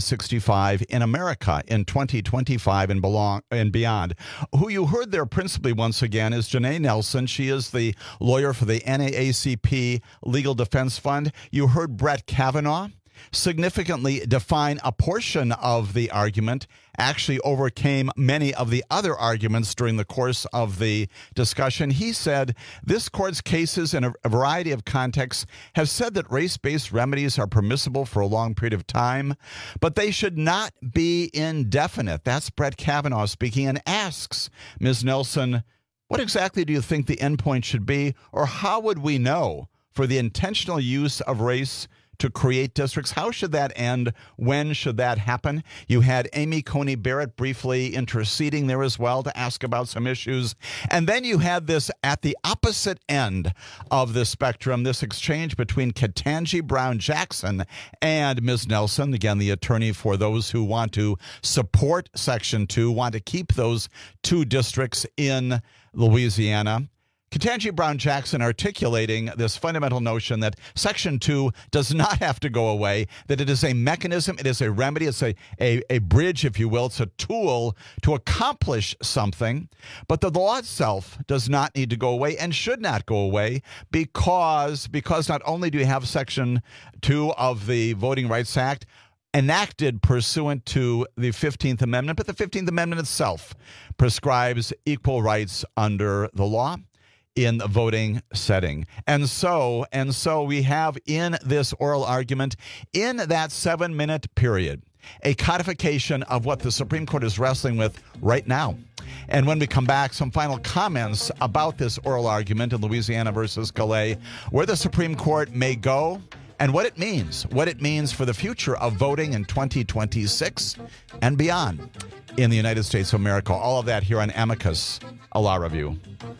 1965 in America in 2025 and beyond. Who you heard there principally once again is Janae Nelson. She is the lawyer for the NAACP Legal Defense Fund. You heard Brett Kavanaugh significantly define a portion of the argument, actually overcame many of the other arguments during the course of the discussion. He said this court's cases in a variety of contexts have said that race-based remedies are permissible for a long period of time, but they should not be indefinite. That's Brett Kavanaugh speaking, and asks Ms. Nelson, what exactly do you think the endpoint should be, or how would we know for the intentional use of race to create districts? How should that end? When should that happen? You had Amy Coney Barrett briefly interceding there as well to ask about some issues. And then you had this at the opposite end of the spectrum, this exchange between Ketanji Brown Jackson and Ms. Nelson, again, the attorney for those who want to support Section 2, want to keep those 2 districts in Louisiana. Ketanji Brown Jackson articulating this fundamental notion that Section 2 does not have to go away, that it is a mechanism, it is a remedy, it's a bridge, if you will. It's a tool to accomplish something, but the law itself does not need to go away and should not go away because not only do you have Section 2 of the Voting Rights Act enacted pursuant to the 15th Amendment, but the 15th Amendment itself prescribes equal rights under the law in the voting setting. And so we have in this oral argument, in that 7-minute period, a codification of what the Supreme Court is wrestling with right now. And when we come back, some final comments about this oral argument in Louisiana versus Calais, where the Supreme Court may go and what it means for the future of voting in 2026 and beyond in the United States of America. All of that here on Amicus, a law review.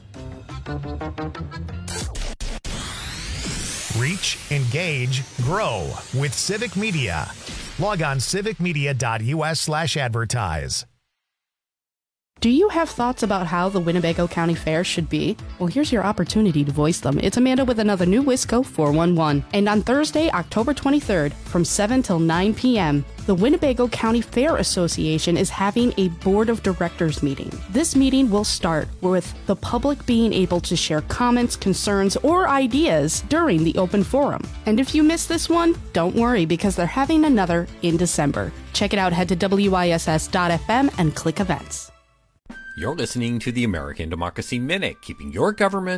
Reach, engage, grow with Civic Media. Log on civicmedia.us/advertise. Do you have thoughts about how the Winnebago County Fair should be? Well, here's your opportunity to voice them. It's Amanda with another new Wisco 411. And on Thursday, October 23rd, from 7 till 9 p.m., the Winnebago County Fair Association is having a Board of Directors meeting. This meeting will start with the public being able to share comments, concerns, or ideas during the open forum. And if you missed this one, don't worry, because they're having another in December. Check it out. Head to WISS.FM and click events. You're listening to the American Democracy Minute, keeping your government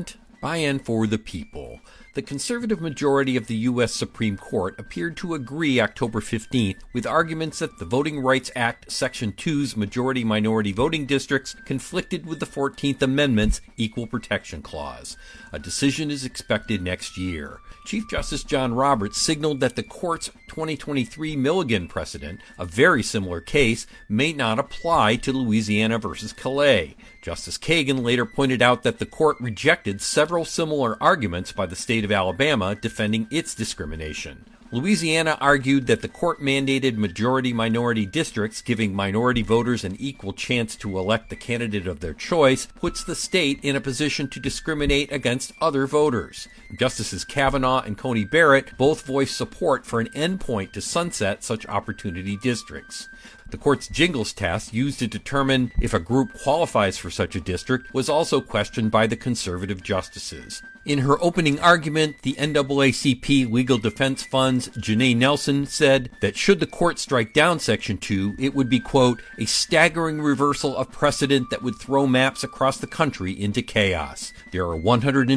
by and for the people. The conservative majority of the U.S. Supreme Court appeared to agree October 15th with arguments that the Voting Rights Act Section 2's majority-minority voting districts conflicted with the 14th Amendment's Equal Protection Clause. A decision is expected next year. Chief Justice John Roberts signaled that the court's 2023 Milligan precedent, a very similar case, may not apply to Louisiana versus Calais. Justice Kagan later pointed out that the court rejected several similar arguments by the state of Alabama defending its discrimination. Louisiana argued that the court-mandated majority-minority districts giving minority voters an equal chance to elect the candidate of their choice puts the state in a position to discriminate against other voters. Justices Kavanaugh and Coney Barrett both voiced support for an endpoint to sunset such opportunity districts. The court's Jingles test, used to determine if a group qualifies for such a district, was also questioned by the conservative justices. In her opening argument, the NAACP Legal Defense Fund's Janae Nelson said that should the court strike down Section 2, it would be, quote, a staggering reversal of precedent that would throw maps across the country into chaos. There are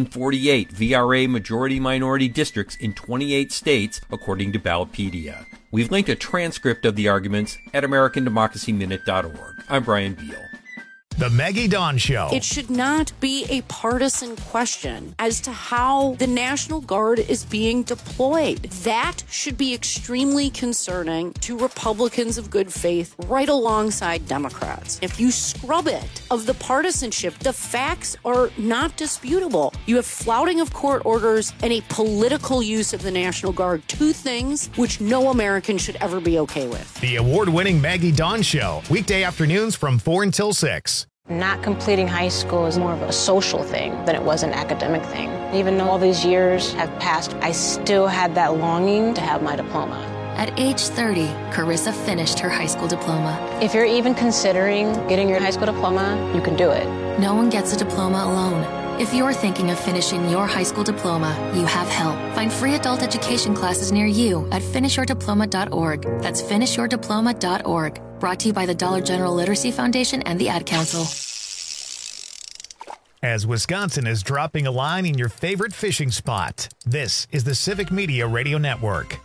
148 VRA majority-minority districts in 28 states, according to Ballotpedia. We've linked a transcript of the arguments at AmericanDemocracyMinute.org. I'm Brian Beal. The Maggie Dawn Show. It should not be a partisan question as to how the National Guard is being deployed. That should be extremely concerning to Republicans of good faith right alongside Democrats. If you scrub it of the partisanship, the facts are not disputable. You have flouting of court orders and a political use of the National Guard, two things which no American should ever be okay with. The award-winning Maggie Dawn Show, weekday afternoons from 4 until 6. Not completing high school is more of a social thing than it was an academic thing. Even though all these years have passed, I still had that longing to have my diploma. At age 30, Carissa finished her high school diploma. If you're even considering getting your high school diploma, you can do it. No one gets a diploma alone. If you're thinking of finishing your high school diploma, you have help. Find free adult education classes near you at finishyourdiploma.org. That's finishyourdiploma.org. Brought to you by the Dollar General Literacy Foundation and the Ad Council. As Wisconsin is dropping a line in your favorite fishing spot, this is the Civic Media Radio Network.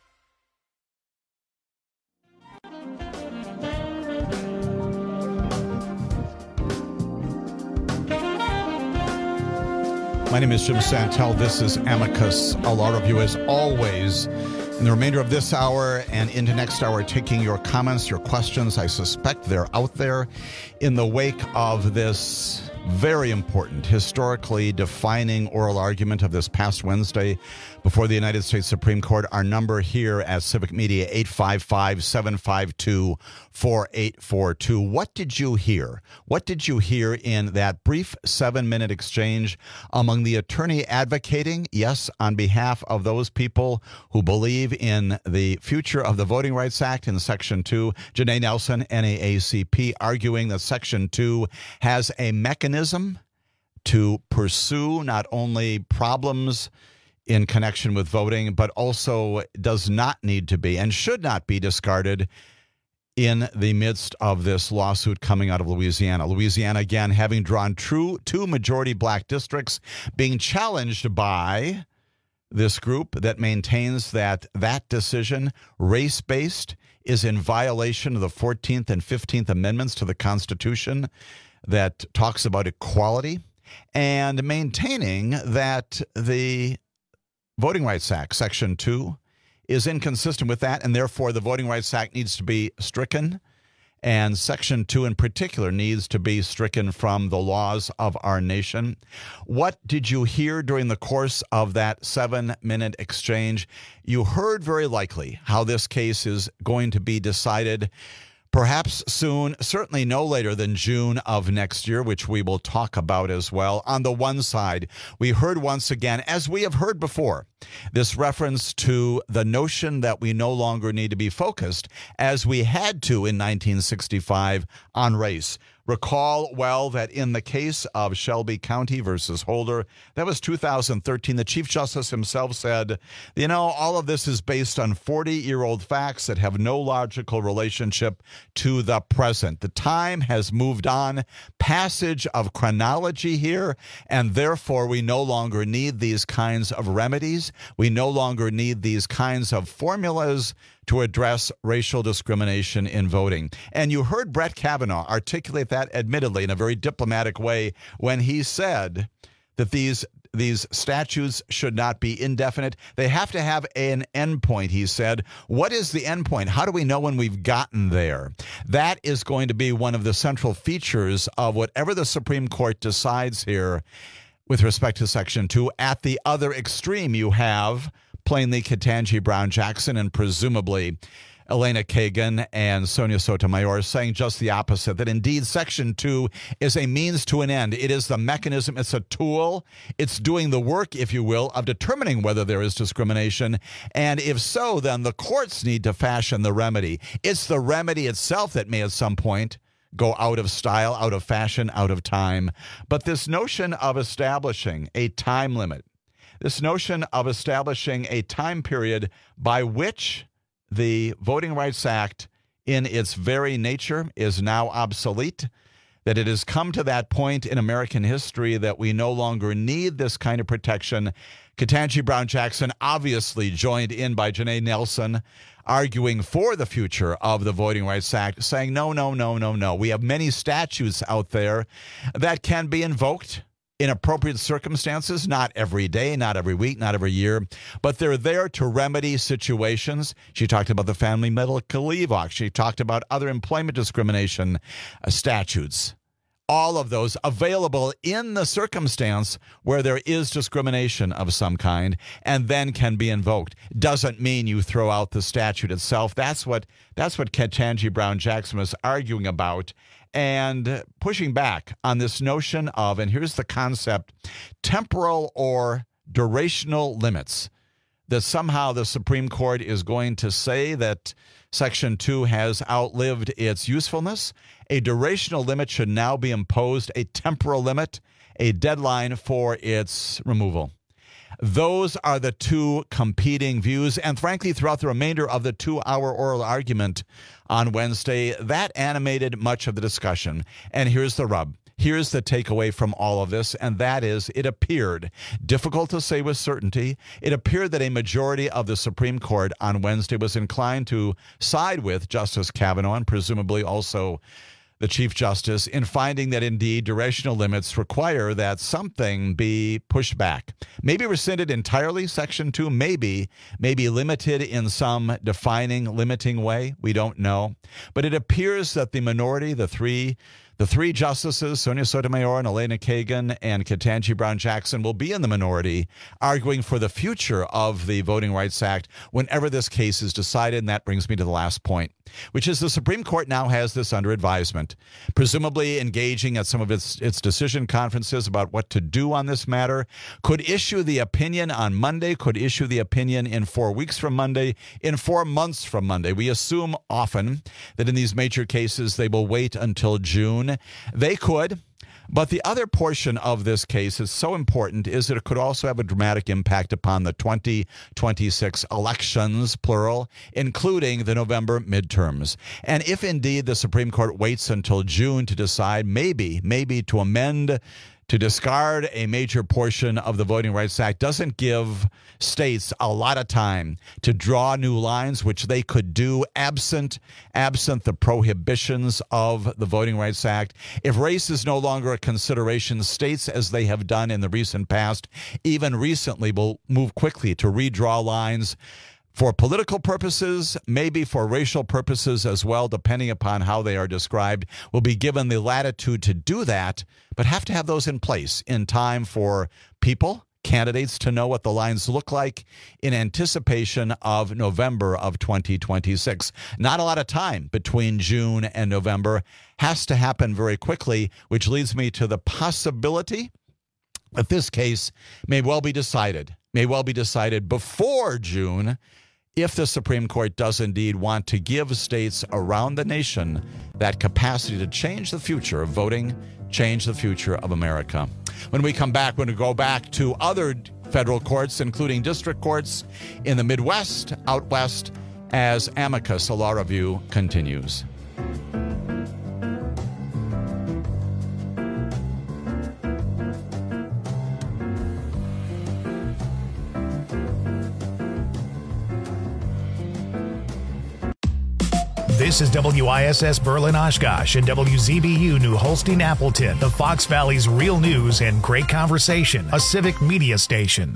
My name is Jim Santel. This is Amicus. A lot of you, as always, in the remainder of this hour and into next hour, taking your comments, your questions. I suspect they're out there in the wake of this very important, historically defining oral argument of this past Wednesday before the United States Supreme Court. Our number here at Civic Media, 855-752-4842. What did you hear? What did you hear in that brief 7-minute exchange among the attorney advocating, yes, on behalf of those people who believe in the future of the Voting Rights Act in Section 2, Janae Nelson, NAACP, arguing that Section 2 has a mechanism to pursue not only problems in connection with voting, but also does not need to be and should not be discarded in the midst of this lawsuit coming out of Louisiana. Louisiana, again, having drawn two majority black districts, being challenged by this group that maintains that that decision, race-based, is in violation of the 14th and 15th Amendments to the Constitution that talks about equality, and maintaining that the Voting Rights Act, Section 2, is inconsistent with that, and therefore the Voting Rights Act needs to be stricken, and Section 2 in particular needs to be stricken from the laws of our nation. What did you hear during the course of that 7-minute exchange? You heard very likely how this case is going to be decided perhaps soon, certainly no later than June of next year, which we will talk about as well. On the one side, we heard once again, as we have heard before, this reference to the notion that we no longer need to be focused, as we had to in 1965, on race. recall well that in the case of Shelby County versus Holder, that was 2013, the Chief Justice himself said, all of this is based on 40-year-old facts that have no logical relationship to the present. The time has moved on, passage of chronology here, and therefore we no longer need these kinds of remedies. We no longer need these kinds of formulas to address racial discrimination in voting. And you heard Brett Kavanaugh articulate that, admittedly, in a very diplomatic way when he said that these statutes should not be indefinite. They have to have an endpoint, he said. What is the endpoint? How do we know when we've gotten there? That is going to be one of the central features of whatever the Supreme Court decides here with respect to Section 2. At the other extreme, you have plainly Ketanji Brown Jackson and presumably Elena Kagan and Sonia Sotomayor saying just the opposite, that indeed Section 2 is a means to an end. It is the mechanism. It's a tool. It's doing the work, if you will, of determining whether there is discrimination. And if so, then the courts need to fashion the remedy. It's the remedy itself that may at some point go out of style, out of fashion, out of time. But this notion of establishing a time limit, this notion of establishing a time period by which the Voting Rights Act in its very nature is now obsolete, that it has come to that point in American history that we no longer need this kind of protection. Ketanji Brown Jackson, obviously joined in by Janae Nelson, arguing for the future of the Voting Rights Act, saying, no. We have many statutes out there that can be invoked in appropriate circumstances, not every day, not every week, not every year, but they're there to remedy situations. She talked about the Family Medical Leave Act. She talked about other employment discrimination statutes. All of those available in the circumstance where there is discrimination of some kind and then can be invoked. Doesn't mean you throw out the statute itself. That's what Ketanji Brown Jackson was arguing about, and pushing back on this notion of, and here's the concept, temporal or durational limits, that somehow the Supreme Court is going to say that Section 2 has outlived its usefulness. A durational limit should now be imposed, a temporal limit, a deadline for its removal. Those are the two competing views. And frankly, throughout the remainder of the 2-hour oral argument on Wednesday, that animated much of the discussion. And here's the rub. Here's the takeaway from all of this, and that is it appeared, difficult to say with certainty, it appeared that a majority of the Supreme Court on Wednesday was inclined to side with Justice Kavanaugh and presumably also the Chief Justice in finding that indeed durational limits require that something be pushed back. Maybe rescinded entirely, Section 2, maybe limited in some defining, limiting way. We don't know. But it appears that the minority, the three justices, Sonia Sotomayor and Elena Kagan and Ketanji Brown Jackson, will be in the minority arguing for the future of the Voting Rights Act whenever this case is decided. And that brings me to the last point, which is the Supreme Court now has this under advisement, presumably engaging at some of its decision conferences about what to do on this matter, could issue the opinion on Monday, could issue the opinion in 4 weeks from Monday, in 4 months from Monday. We assume often that in these major cases they will wait until June. They could. But the other portion of this case is so important is that it could also have a dramatic impact upon the 2026 elections, plural, including the November midterms. And if indeed the Supreme Court waits until June to decide maybe to amend, to discard a major portion of the Voting Rights Act, doesn't give states a lot of time to draw new lines, which they could do absent the prohibitions of the Voting Rights Act. If race is no longer a consideration, states, as they have done in the recent past, even recently, will move quickly to redraw lines for political purposes, maybe for racial purposes as well, depending upon how they are described, will be given the latitude to do that, but have to have those in place in time for people, candidates, to know what the lines look like in anticipation of November of 2026. Not a lot of time between June and November. Has to happen very quickly, which leads me to the possibility that this case may well be decided before June, if the Supreme Court does indeed want to give states around the nation that capacity to change the future of voting, change the future of America. When we come back, we're going to go back to other federal courts, including district courts in the Midwest, out west, as Amicus, a law review, continues. This is WISS Berlin Oshkosh and WZBU New Holstein Appleton, the Fox Valley's real news and great conversation, a civic media station.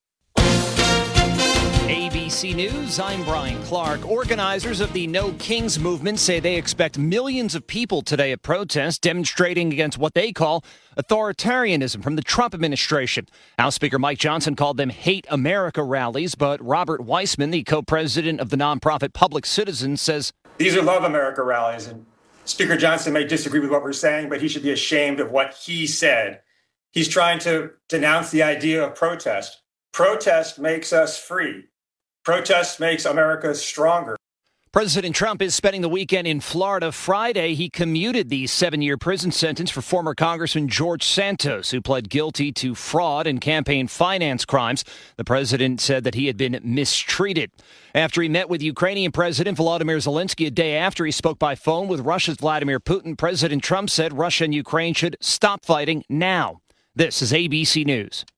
ABC News, I'm Brian Clark. Organizers of the No Kings movement say they expect millions of people today at protests demonstrating against what they call authoritarianism from the Trump administration. House Speaker Mike Johnson called them Hate America rallies, but Robert Weissman, the co-president of the nonprofit Public Citizen, says these are Love America rallies, and Speaker Johnson may disagree with what we're saying, but he should be ashamed of what he said. He's trying to denounce the idea of protest. Protest makes us free. Protest makes America stronger. President Trump is spending the weekend in Florida. Friday, he commuted the 7-year prison sentence for former Congressman George Santos, who pled guilty to fraud and campaign finance crimes. The president said that he had been mistreated. After he met with Ukrainian President Volodymyr Zelensky a day after he spoke by phone with Russia's Vladimir Putin, President Trump said Russia and Ukraine should stop fighting now. This is ABC News.